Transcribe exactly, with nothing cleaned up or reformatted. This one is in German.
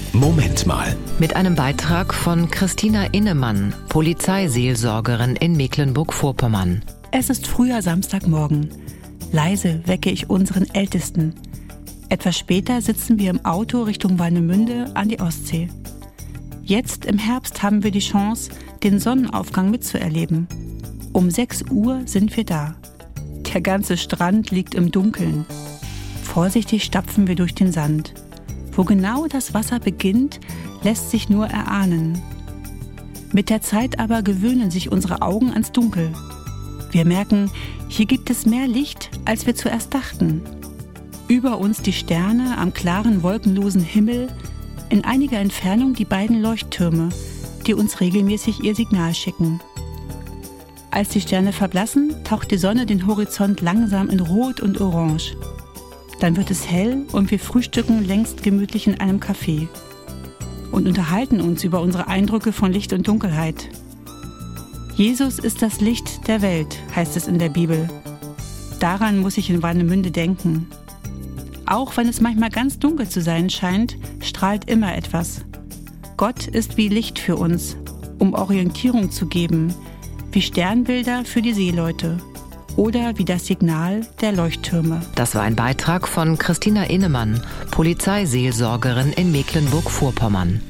Moment mal. Mit einem Beitrag von Christina Innemann, Polizeiseelsorgerin in Mecklenburg-Vorpommern. Es ist früher Samstagmorgen. Leise wecke ich unseren Ältesten. Etwas später sitzen wir im Auto Richtung Warnemünde an die Ostsee. Jetzt im Herbst haben wir die Chance, den Sonnenaufgang mitzuerleben. Um sechs Uhr sind wir da. Der ganze Strand liegt im Dunkeln. Vorsichtig stapfen wir durch den Sand. Wo genau das Wasser beginnt, lässt sich nur erahnen. Mit der Zeit aber gewöhnen sich unsere Augen ans Dunkel. Wir merken, hier gibt es mehr Licht, als wir zuerst dachten. Über uns die Sterne am klaren, wolkenlosen Himmel, in einiger Entfernung die beiden Leuchttürme, die uns regelmäßig ihr Signal schicken. Als die Sterne verblassen, taucht die Sonne den Horizont langsam in Rot und Orange. Dann wird es hell und wir frühstücken längst gemütlich in einem Café und unterhalten uns über unsere Eindrücke von Licht und Dunkelheit. Jesus ist das Licht der Welt, heißt es in der Bibel. Daran muss ich in Warnemünde denken. Auch wenn es manchmal ganz dunkel zu sein scheint, strahlt immer etwas. Gott ist wie Licht für uns, um Orientierung zu geben, wie Sternbilder für die Seeleute. Oder wie das Signal der Leuchttürme. Das war ein Beitrag von Christina Innemann, Polizeiseelsorgerin in Mecklenburg-Vorpommern.